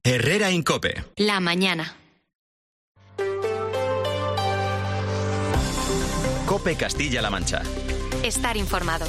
Herrera en COPE. La mañana. COPE Castilla-La Mancha. Estar informado.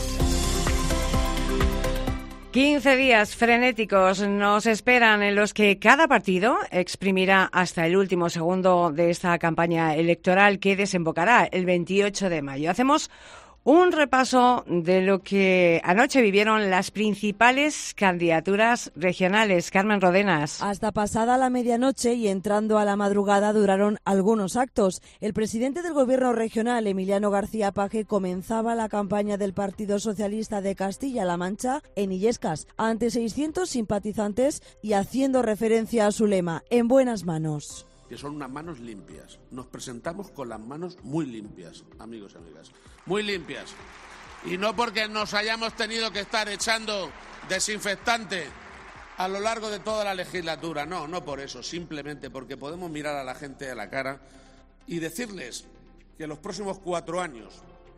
15 días frenéticos nos esperan en los que cada partido exprimirá hasta el último segundo de esta campaña electoral que desembocará el 28 de mayo. Hacemos un repaso de lo que anoche vivieron las principales candidaturas regionales. Carmen Rodenas. Hasta pasada la medianoche y entrando a la madrugada duraron algunos actos. El presidente del Gobierno regional, Emiliano García Paje, comenzaba la campaña del Partido Socialista de Castilla-La Mancha en Illescas, ante 600 simpatizantes y haciendo referencia a su lema, en buenas manos. Que son unas manos limpias. Nos presentamos con las manos muy limpias, amigos y amigas. Muy limpias. Y no porque nos hayamos tenido que estar echando desinfectante a lo largo de toda la legislatura. No por eso. Simplemente porque podemos mirar a la gente a la cara y decirles que los próximos 4 años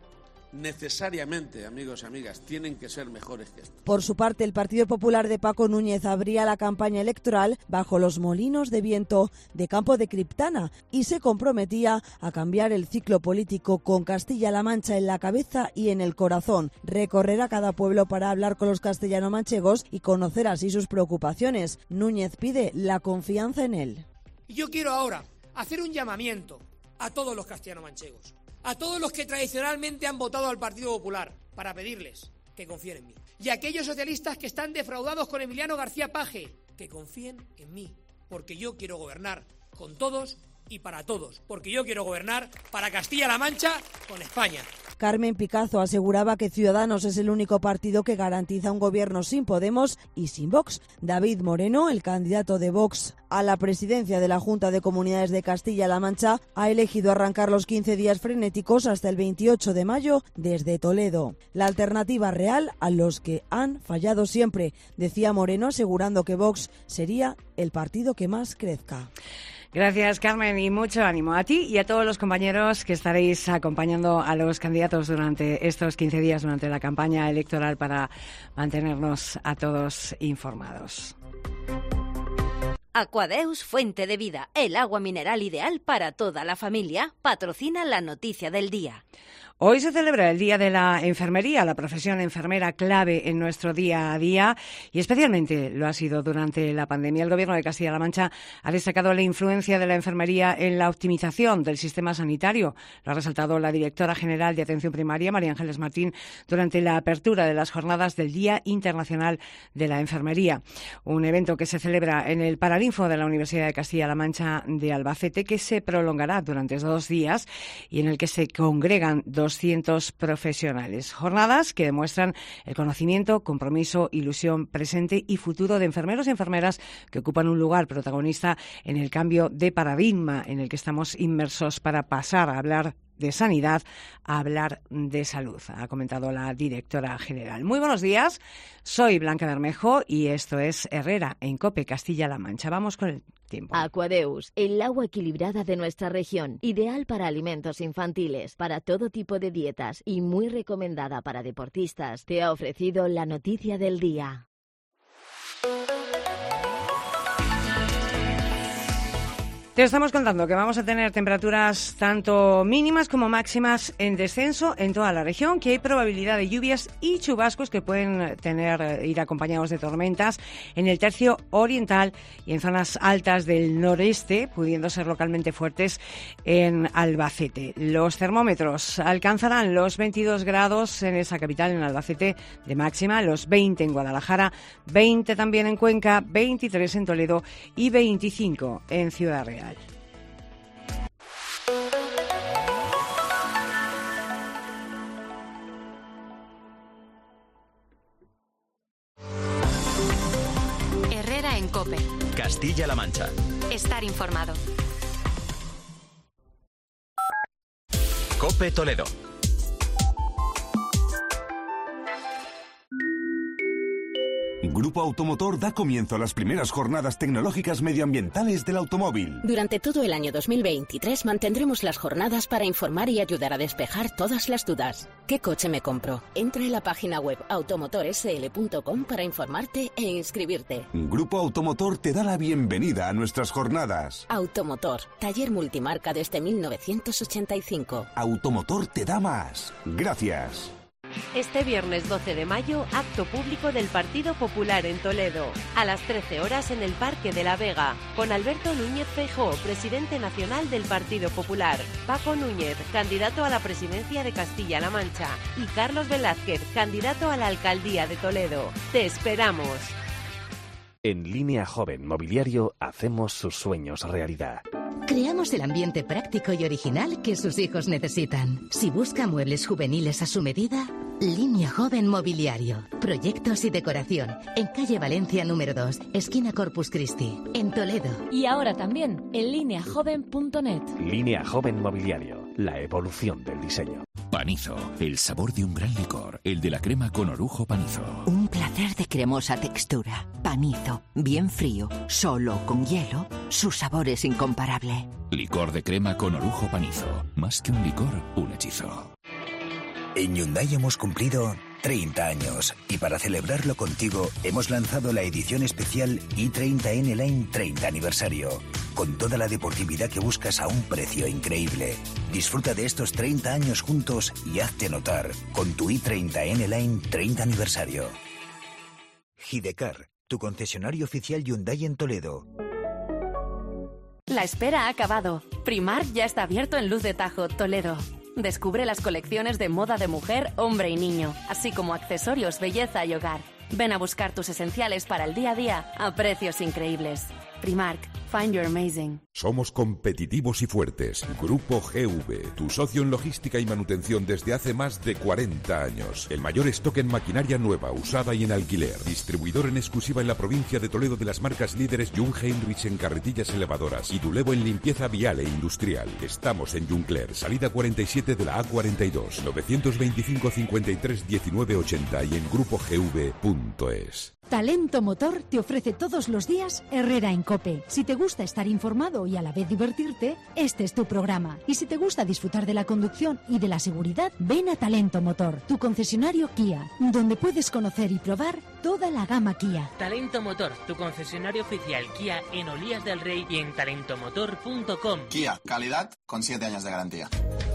necesariamente, amigos y amigas, tienen que ser mejores que estos. Por su parte, el Partido Popular de Paco Núñez abría la campaña electoral bajo los molinos de viento de Campo de Criptana y se comprometía a cambiar el ciclo político con Castilla-La Mancha en la cabeza y en el corazón. Recorrerá cada pueblo para hablar con los castellano-manchegos y conocer así sus preocupaciones. Núñez pide la confianza en él. Yo quiero ahora hacer un llamamiento a todos los castellano-manchegos, a todos los que tradicionalmente han votado al Partido Popular, para pedirles que confíen en mí. Y a aquellos socialistas que están defraudados con Emiliano García Paje, que confíen en mí, porque yo quiero gobernar con todos y para todos, porque yo quiero gobernar para Castilla-La Mancha con España. Carmen Picazo aseguraba que Ciudadanos es el único partido que garantiza un gobierno sin Podemos y sin Vox. David Moreno, el candidato de Vox a la presidencia de la Junta de Comunidades de Castilla-La Mancha, ha elegido arrancar los 15 días frenéticos hasta el 28 de mayo desde Toledo. La alternativa real a los que han fallado siempre, decía Moreno, asegurando que Vox sería el partido que más crezca. Gracias, Carmen, y mucho ánimo a ti y a todos los compañeros que estaréis acompañando a los candidatos durante estos 15 días, durante la campaña electoral, para mantenernos a todos informados. Aquadeus, fuente de vida, el agua mineral ideal para toda la familia, patrocina la noticia del día. Hoy se celebra el Día de la Enfermería, la profesión enfermera clave en nuestro día a día, y especialmente lo ha sido durante la pandemia. El Gobierno de Castilla-La Mancha ha destacado la influencia de la enfermería en la optimización del sistema sanitario. Lo ha resaltado la directora general de Atención Primaria, María Ángeles Martín, durante la apertura de las jornadas del Día Internacional de la Enfermería, un evento que se celebra en el Paralinfo de la Universidad de Castilla-La Mancha de Albacete, que se prolongará durante 2 días y en el que se congregan 200 profesionales. Jornadas que demuestran el conocimiento, compromiso, ilusión, presente y futuro de enfermeros y enfermeras que ocupan un lugar protagonista en el cambio de paradigma en el que estamos inmersos para pasar a hablar de sanidad a hablar de salud, ha comentado la directora general. Muy buenos días, soy Blanca Bermejo y esto es Herrera en COPE Castilla-La Mancha. Vamos con el tiempo. Aquadeus, el agua equilibrada de nuestra región, ideal para alimentos infantiles, para todo tipo de dietas y muy recomendada para deportistas, te ha ofrecido la noticia del día. Te estamos contando que vamos a tener temperaturas tanto mínimas como máximas en descenso en toda la región, que hay probabilidad de lluvias y chubascos que pueden ir acompañados de tormentas en el tercio oriental y en zonas altas del noreste, pudiendo ser localmente fuertes en Albacete. Los termómetros alcanzarán los 22 grados en esa capital, en Albacete, de máxima, los 20 en Guadalajara, 20 también en Cuenca, 23 en Toledo y 25 en Ciudad Real. Herrera en COPE. Castilla-La Mancha. Estar informado. COPE Toledo. Grupo Automotor da comienzo a las primeras jornadas tecnológicas medioambientales del automóvil. Durante todo el año 2023 mantendremos las jornadas para informar y ayudar a despejar todas las dudas. ¿Qué coche me compro? Entra en la página web automotorsl.com para informarte e inscribirte. Grupo Automotor te da la bienvenida a nuestras jornadas. Automotor, taller multimarca desde 1985. Automotor te da más. Gracias. Este viernes 12 de mayo, acto público del Partido Popular en Toledo. A las 13 horas en el Parque de la Vega, con Alberto Núñez Feijóo, presidente nacional del Partido Popular, Paco Núñez, candidato a la presidencia de Castilla-La Mancha, y Carlos Velázquez, candidato a la alcaldía de Toledo. ¡Te esperamos! En Línea Joven Mobiliario hacemos sus sueños realidad. Creamos el ambiente práctico y original que sus hijos necesitan. Si busca muebles juveniles a su medida, Línea Joven Mobiliario. Proyectos y decoración. En calle Valencia número 2, esquina Corpus Christi, en Toledo. Y ahora también en lineajoven.net. Línea Joven Mobiliario. La evolución del diseño. Panizo, el sabor de un gran licor, el de la crema con orujo Panizo. Un placer de cremosa textura. Panizo, bien frío, solo con hielo, su sabor es incomparable. Licor de crema con orujo Panizo. Más que un licor, un hechizo. En Hyundai hemos cumplido 30 años y para celebrarlo contigo hemos lanzado la edición especial i30 N-Line 30 aniversario. Con toda la deportividad que buscas a un precio increíble. Disfruta de estos 30 años juntos y hazte notar con tu i30 N-Line 30 aniversario. Gidecar, tu concesionario oficial Hyundai en Toledo. La espera ha acabado. Primark ya está abierto en Luz de Tajo, Toledo. Descubre las colecciones de moda de mujer, hombre y niño, así como accesorios, belleza y hogar. Ven a buscar tus esenciales para el día a día a precios increíbles. Primark, find your amazing. Somos competitivos y fuertes. Grupo GV, tu socio en logística y manutención desde hace más de 40 años. El mayor stock en maquinaria nueva, usada y en alquiler. Distribuidor en exclusiva en la provincia de Toledo de las marcas líderes Jung Heinrich en carretillas elevadoras y Dulevo en limpieza vial e industrial. Estamos en Juncler, salida 47 de la A42, 925 53 19 80 y en grupogv.es. Talento Motor te ofrece todos los días Herrera en COPE. Si te gusta estar informado y a la vez divertirte, este es tu programa. Y si te gusta disfrutar de la conducción y de la seguridad, ven a Talento Motor, tu concesionario Kia, donde puedes conocer y probar toda la gama Kia. Talento Motor, tu concesionario oficial Kia en Olías del Rey y en talentomotor.com. Kia, calidad con 7 años de garantía.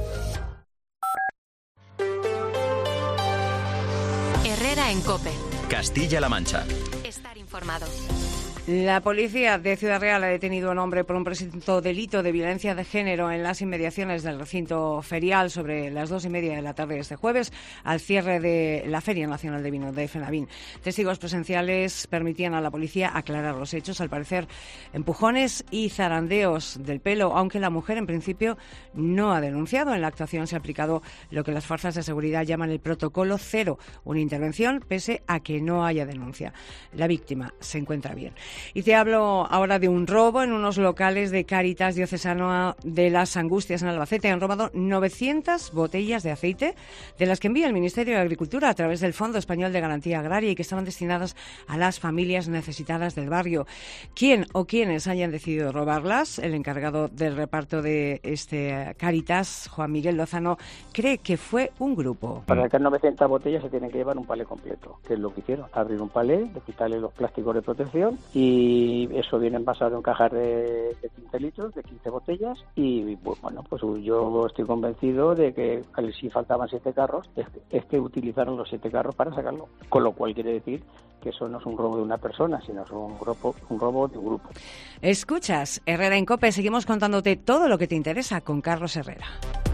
Herrera en COPE. Castilla-La Mancha. Estar informado. La policía de Ciudad Real ha detenido a un hombre por un presunto delito de violencia de género en las inmediaciones del recinto ferial sobre las 2:30 de la tarde de este jueves, al cierre de la Feria Nacional de Vino de Fenavín. Testigos presenciales permitían a la policía aclarar los hechos, al parecer empujones y zarandeos del pelo, aunque la mujer en principio no ha denunciado. En la actuación se ha aplicado lo que las fuerzas de seguridad llaman el protocolo cero, una intervención pese a que no haya denuncia. La víctima se encuentra bien. Y te hablo ahora de un robo en unos locales de Cáritas Diocesana de las Angustias en Albacete. Han robado 900 botellas de aceite, de las que envía el Ministerio de Agricultura a través del Fondo Español de Garantía Agraria y que estaban destinadas a las familias necesitadas del barrio. ¿Quién o quiénes hayan decidido robarlas? El encargado del reparto de este Cáritas, Juan Miguel Lozano, cree que fue un grupo. Para sacar 900 botellas se tiene que llevar un palé completo, que es lo que hicieron. Abrir un palé, de quitarle los plásticos de protección y eso viene envasado en cajas de 15 litros, de 15 botellas y bueno, pues yo estoy convencido de que si faltaban 7 carros, es que utilizaron los 7 carros para sacarlo, con lo cual quiere decir que eso no es un robo de una persona, sino es un robo de un grupo. Escuchas Herrera en COPE, seguimos contándote todo lo que te interesa con Carlos Herrera.